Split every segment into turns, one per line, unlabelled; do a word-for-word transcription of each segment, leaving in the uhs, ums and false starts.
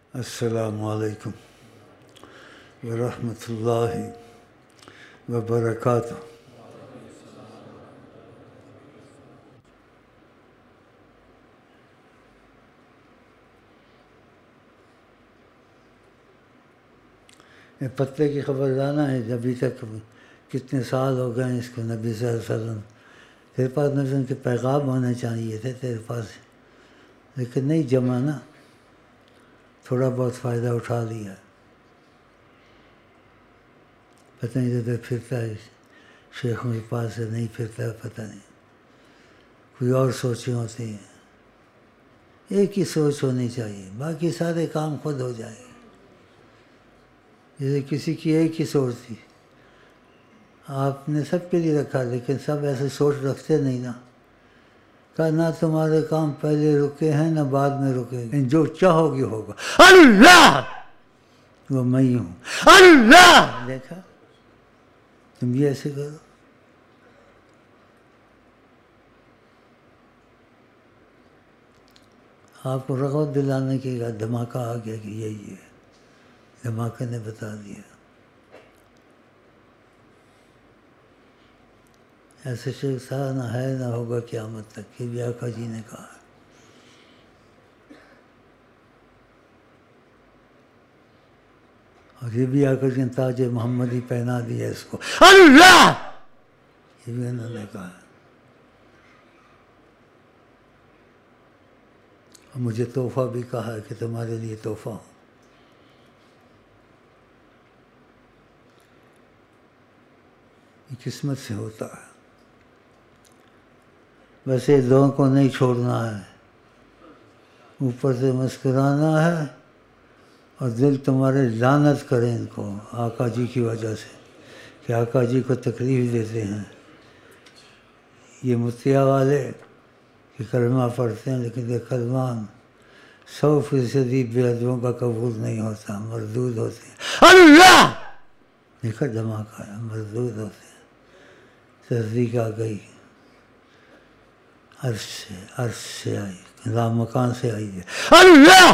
السلام علیکم ورحمۃ اللہ وبرکاتہ۔ یہ پتے کی خبر لانا ہے، ابھی تک کتنے سال ہو گئے اس کو نبی صلی اللہ علیہ وسلم تیرے پاس نبی صلی اللہ علیہ وسلم کے پیغام ہونے چاہیے تھے تیرے پاس، لیکن نہیں جمع نا، تھوڑا بہت فائدہ اٹھا لیا، پتہ نہیں ادھر پھرتا ہے شیخوں کے پاس سے نہیں پھرتا ہے، پتہ نہیں کوئی اور سوچیں ہوتی ہیں۔ ایک ہی سوچ ہونی چاہیے، باقی سارے کام خود ہو جائے گے۔ جیسے کسی کی ایک ہی سوچ تھی، آپ نے سب کے لیے رکھا، لیکن سب ایسے سوچ رکھتے نہیں نا، کہا نہ تمہارے کام پہلے رکے ہیں نہ بعد میں رکے گے، جو چاہو گے ہوگا، اللہ وہ میں ہی ہوں، اللہ دیکھا تم بھی ایسے کرو۔ آپ کو رغبت دلانے کے لیے دھماکہ آ گیا کہ یہی ہے، دھماکے نے بتا دیا۔ ایسے شیخ صاحب نہ ہے نہ ہوگا قیامت تک، یہ بھی آقا جی نے کہا۔ اور یہ بھی آقا جی نے تاج محمدی پہنا دیا اس کو، اللہ یہ بھی انہوں نے کہا۔ اور مجھے تحفہ بھی کہا ہے کہ تمہارے لیے تحفہ ہوں۔ یہ قسمت سے ہوتا ہے، ویسے لوگوں کو نہیں چھوڑنا ہے، اوپر سے مسکرانا ہے، اور دل تمہارے لعنت کریں ان کو آقا جی کی وجہ سے، کہ آقا جی کو تکلیف دیتے ہیں۔ یہ متیا والے کہ کلمہ پڑھتے ہیں، لیکن یہ کلمہ سو فیصدی بے ادبوں کا قبول نہیں ہوتا، مردود ہوتے ہیں۔ اللہ دیکھا دھماکہ ہے، مردود ہوتے ہیں۔ تصدیق آ گئی، عرش سے عرش سے آئی، لامکان سے آئی ہے، اللہ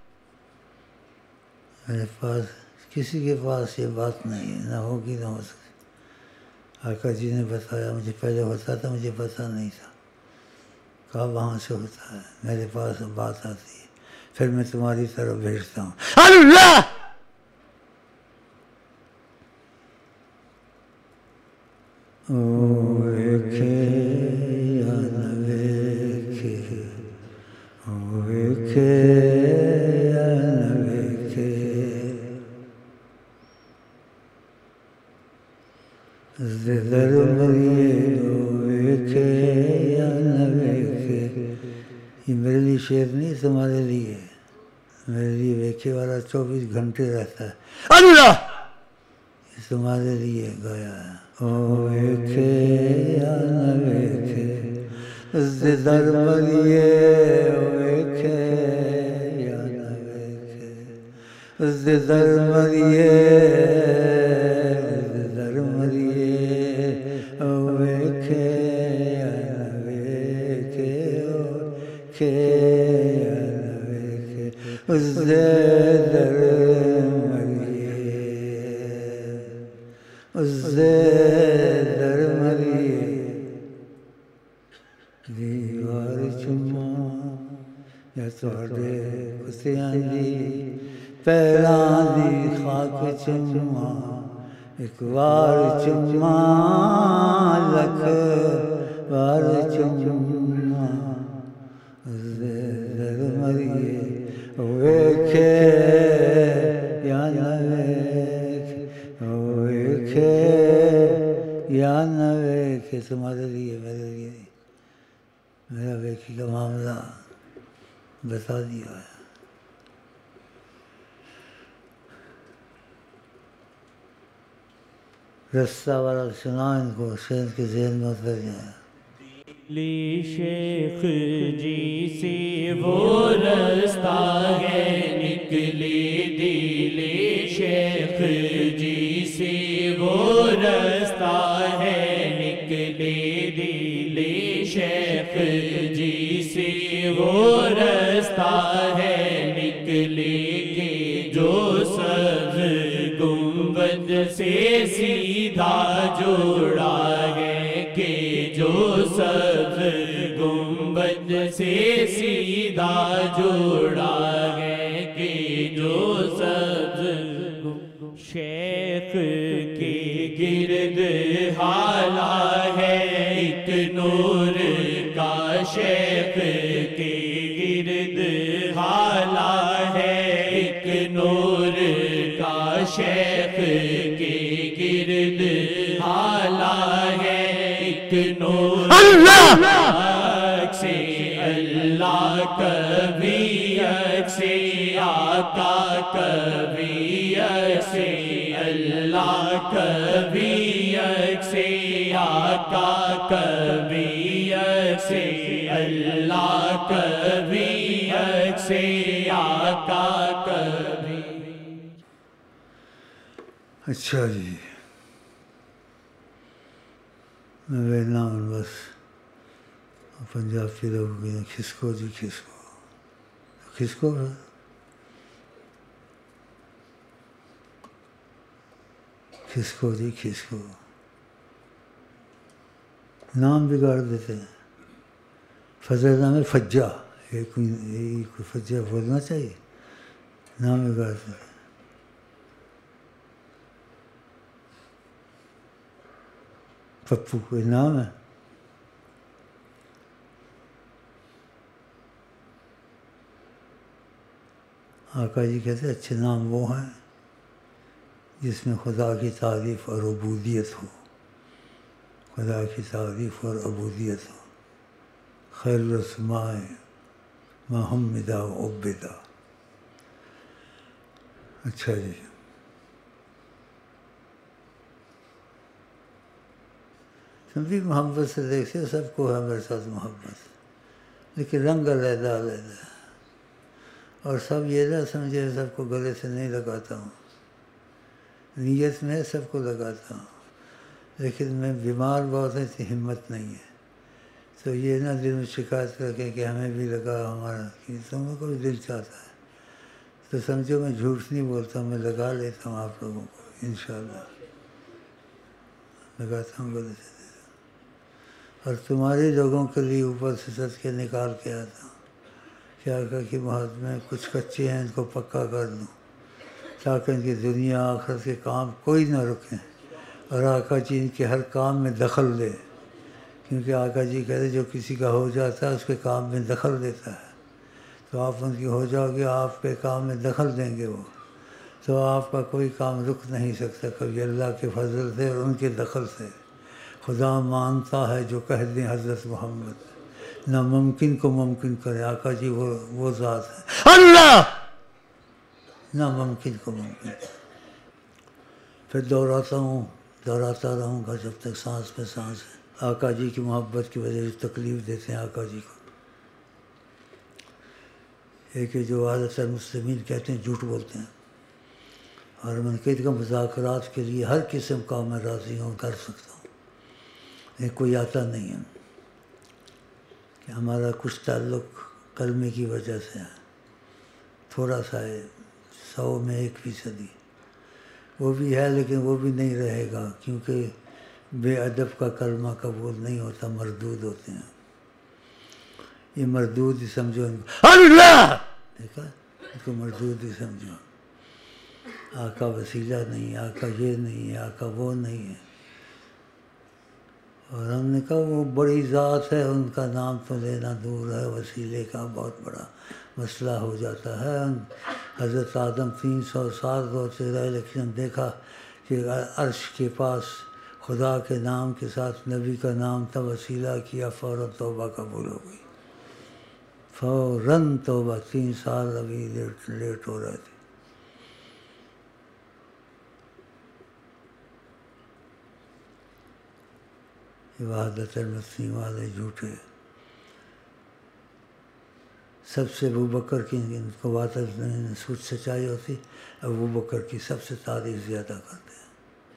میرے پاس کسی کے پاس یہ بات نہیں ہے، نہ ہوگی نہ ہو سکتی۔ آقا جی نے بتایا، مجھے پہلے ہوتا تھا مجھے پتہ نہیں تھا، کہا وہاں سے ہوتا ہے، میرے پاس بات آتی ہے، پھر میں تمہاری طرف بھیجتا ہوں، اللہ او ویکھے یا نہ ویکھے، او ویکھے یا نہ ویکھے، در مریے او ویکھے یا نہ ویکھے۔ یہ میرے لیے شعر نہیں، تمہارے لیے، میرے لیے ویکھے والا چوبیس گھنٹے رہتا ہے، اللہ یہ تمہارے لیے گایا ہے۔ او ویکھے یا نہ ویکھے، در مریے او ویکھے یا نہ ویکھے، در مریے در مریے او ویکھے یا نہ ویکھے، او ویکھے یا نہ ویکھے، در مریے در مریے، دیوار چما یا تواڈے کتیاں دی پیراں دی خاک چما، ایک وار چما لکھ وار چما، در مریے ویکھے یا نہ ویکھے، ویکھے یا نہ ویکھے، تمہارے لیے میرے لیے نہیں، میرا ویکھی کا معاملہ بتا دیا ہے۔ رستہ والا سنا ان کو، شہر کے ذہن میں اتر جائے۔
دلی شیخ جی سے وہ رستہ ہے نکلی، دلی شیخ جی سے وہ رستہ ہے نکلی، دلی شیخ جی سے وہ رستہ ہے نکلی، سے سیدھا جوڑا ہے کہ جو سبز گنبد سے سیدھا جوڑا ہے کہ جو سبز گنبد شیخ کے گرد حالا ہے ایک نور کا شیخ کے گرد حالا ہے ایک نور کا شیخ کے گرد حالا ہے ایک نور
اللہ
سے اللہ کبھی سے آقا کبھی سے اللہ کبھی سے آقا کبھی سے اللہ کبھی سے آقا کبھی.
اچھا جی میں بیٹھنا ہوں بس پنجاب کے لوگ کھسکو جی کھسکو کھسکو ہے کھسکو جی کھسکو نام بگاڑ دیتے ہیں. فضل نام فجا ایک کوئی فجا بولنا چاہیے نام بگاڑ دیتے ہیں. پپو کوئی نام ہے آقا جی کہتے ہیں اچھے نام وہ ہیں جس میں خدا کی تعریف اور عبودیت ہو خدا کی تعریف اور عبودیت ہو. خیر الاسماء محمدہ و عبدہ. اچھا جی بھی محبت سے دیکھتے سب کو ہے میرے ساتھ محبت لیکن رنگ علیحدہ علیحدہ اور سب یہ نہ سمجھے سب کو گلے سے نہیں لگاتا ہوں نیت میں سب کو لگاتا ہوں لیکن میں بیمار بہت ہے تو ہمت نہیں ہے تو یہ نہ دل میں شکایت کر کے کہ ہمیں بھی لگا ہمارا کہ تم لوگوں کو بھی دل چاہتا ہے تو سمجھو میں جھوٹ نہیں بولتا ہوں میں لگا لیتا ہوں آپ لوگوں کو انشاءاللہ لگاتا ہوں گلے سے اور تمہارے لوگوں کے لیے اوپر سے صدقے نکال کے آتا ہوں کیا کہا کہ بہت میں کچھ کچے ہیں ان کو پکا کر دوں تاکہ ان کی دنیا آخرت کے کام کوئی نہ رکیں اور آقا جی ان کے ہر کام میں دخل دے کیونکہ آقا جی کہتے جو کسی کا ہو جاتا ہے اس کے کام میں دخل دیتا ہے تو آپ ان کی ہو جاؤ گے آپ کے کام میں دخل دیں گے وہ تو آپ کا کوئی کام رک نہیں سکتا کبھی اللہ کے فضل سے اور ان کے دخل سے. خدا مانتا ہے جو کہہ دیں حضرت محمد ناممکن کو ممکن کرے. آقا جی وہ وہ ذات ہے اللہ ناممکن کو ممکن. پھر دوہراتا ہوں دوہراتا رہوں گا جب تک سانس پہ سانس ہے. آقا جی کی محبت کی وجہ سے تکلیف دیتے ہیں آقا جی کو. ایک جو عادت المسلمین کہتے ہیں جھوٹ بولتے ہیں اور منقید کا مذاکرات کے لیے ہر قسم کا میں راضی ہوں کر سکتا ہوں لیکن کوئی آتا نہیں ہے کہ ہمارا کچھ تعلق کلمے کی وجہ سے ہے تھوڑا سا ہے سو میں ایک فیصدی وہ بھی ہے لیکن وہ بھی نہیں رہے گا کیونکہ بے ادب کا کلمہ قبول نہیں ہوتا مردود ہوتے ہیں. یہ مردود ہی سمجھو ان کو اللہ دیکھا ان کو مردود ہی سمجھو. آقا وسیلہ نہیں آقا یہ نہیں ہے آقا وہ نہیں ہے. اور ہم نے کہا وہ بڑی ذات ہے ان کا نام تو لینا دور ہے وسیلے کا بہت بڑا مسئلہ ہو جاتا ہے. حضرت آدم تین سو سال ہوتے رہے لیکن ہم دیکھا کہ عرش کے پاس خدا کے نام کے ساتھ نبی کا نام تھا وسیلہ کیا فوراً توبہ قبول ہو گئی فوراً توبہ. تین سال ابھی لیٹ لیٹ ہو رہے تھے. وحدت المسیح والے جھوٹے سب سے ابو بکر کی ان کو بات سوچ سچائی ہوتی ابو بکر کی سب سے تعریف زیادہ کرتے ہیں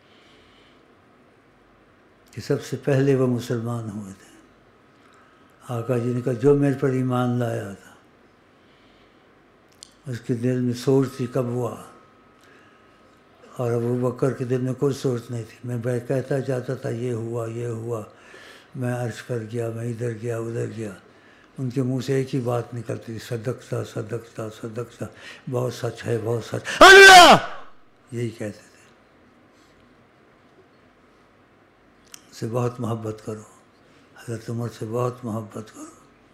کہ سب سے پہلے وہ مسلمان ہوئے تھے. آقا جی نے کہا جو میرے پر ایمان لایا تھا اس کے دل میں سوچ تھی کب ہوا اور ابو بکر کے دل میں کوئی سوچ نہیں تھی. میں بھائی کہتا جاتا تھا یہ ہوا یہ ہوا، میں عرش پر گیا، میں ادھر گیا ادھر گیا. ان کے منہ سے ایک ہی بات نکلتی تھی، صدقتا صدقتا صدقتا، بہت سچ ہے بہت سچ اللہ، یہی کہتے تھے. سے بہت محبت کرو، حضرت عمر سے بہت محبت کرو.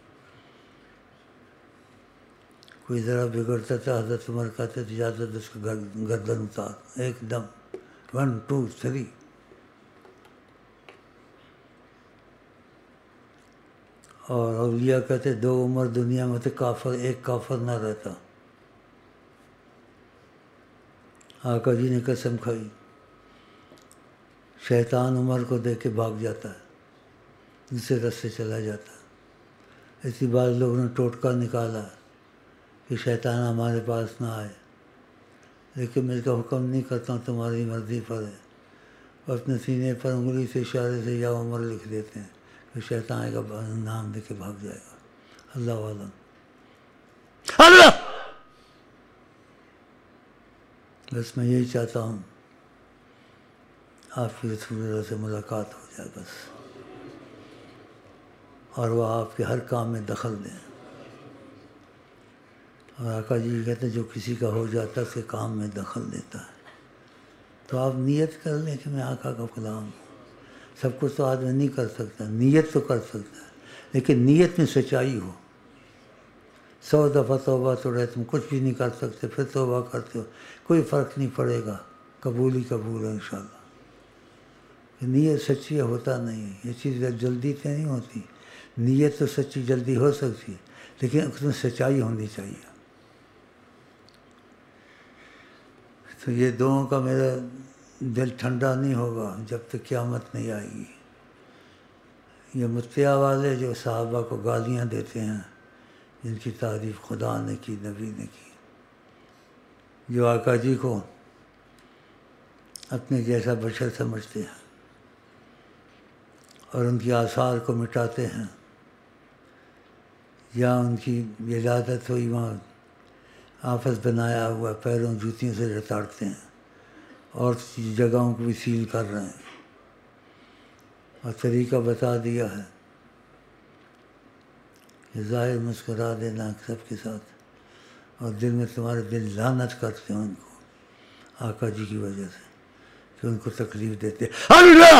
کوئی ذرا بگڑتا تھا حضرت عمر کہتے تھے جاتا تھا اس کا گردن اتار، ایک دم ون ٹو تھری. اور اولیاء کہتے دو عمر دنیا میں تھے کافر، ایک کافر نہ رہتا. آقا جی نے قسم کھائی، شیطان عمر کو دیکھ کے بھاگ جاتا ہے، دوسرے راستے چلا جاتا ہے. اسی بات لوگوں نے ٹوٹکا نکالا کہ شیطان ہمارے پاس نہ آئے، لیکن میں اس کا حکم نہیں کرتا ہوں، تمہاری مرضی پر ہے. اپنے سینے پر انگلی سے اشارے سے یا عمر لکھ دیتے ہیں کہ شیطان آئے گا نام دے کے بھاگ جائے گا. اللہ عالم اللہ. بس میں یہی چاہتا ہوں آپ کی رسول اللہ سے ملاقات ہو جائے بس، اور وہ آپ کے ہر کام میں دخل دیں. اور آقا جی کہتے ہیں جو کسی کا ہو جاتا ہے اس کے کام میں دخل دیتا ہے. تو آپ نیت کر لیں کہ میں آقا کا غلام ہوں. سب کچھ تو آدمی نہیں کر سکتا، نیت تو کر سکتا ہے، لیکن نیت میں سچائی ہو. سو دفعہ توبہ تو رہے تم کچھ بھی نہیں کر سکتے، پھر توبہ کرتے ہو کوئی فرق نہیں پڑے گا، قبول ہی قبول ہے انشاءاللہ. نیت سچی ہوتا نہیں ہے، یہ چیز جلدی سے نہیں ہوتی. نیت تو سچی جلدی ہو سکتی ہے، لیکن اس میں سچائی ہونی چاہیے. تو یہ دونوں کا میرا دل ٹھنڈا نہیں ہوگا جب تک قیامت نہیں آئے گی. یہ متیا والے جو صحابہ کو گالیاں دیتے ہیں، جن کی تعریف خدا نے کی نبی نے کی، جو آقا جی کو اپنے جیسا بشر سمجھتے ہیں اور ان کی آثار کو مٹاتے ہیں، یا ان کی ولادت ہوئی وہاں آپس بنایا ہوا پیروں جوتیوں سے رتاڑتے ہیں اور جگہوں کو بھی سیل کر رہے ہیں. اور طریقہ بتا دیا ہے کہ ظاہر مسکرا دینا سب کے ساتھ، اور دل میں تمہارے دل لعنت کرتے ہیں ان کو آقا جی کی وجہ سے کہ ان کو تکلیف دیتے. اللہ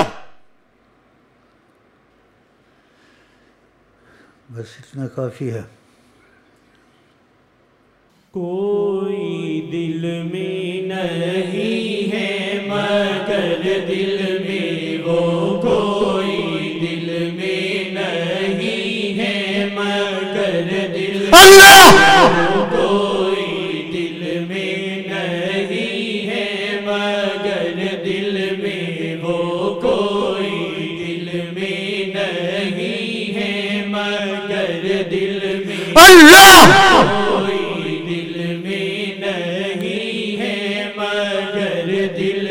بس اتنا کافی ہے.
کوئی دل میں نہیں ہے مگر دل میں وہ، کوئی دل میں نہیں ہے مگر دل میں، کوئی دل میں نہیں ہے مگر دل میں وہ، کوئی دل میں نہیں ہے مگر دل میں اللہ، کوئی دل میں نہیں ہے مگر دل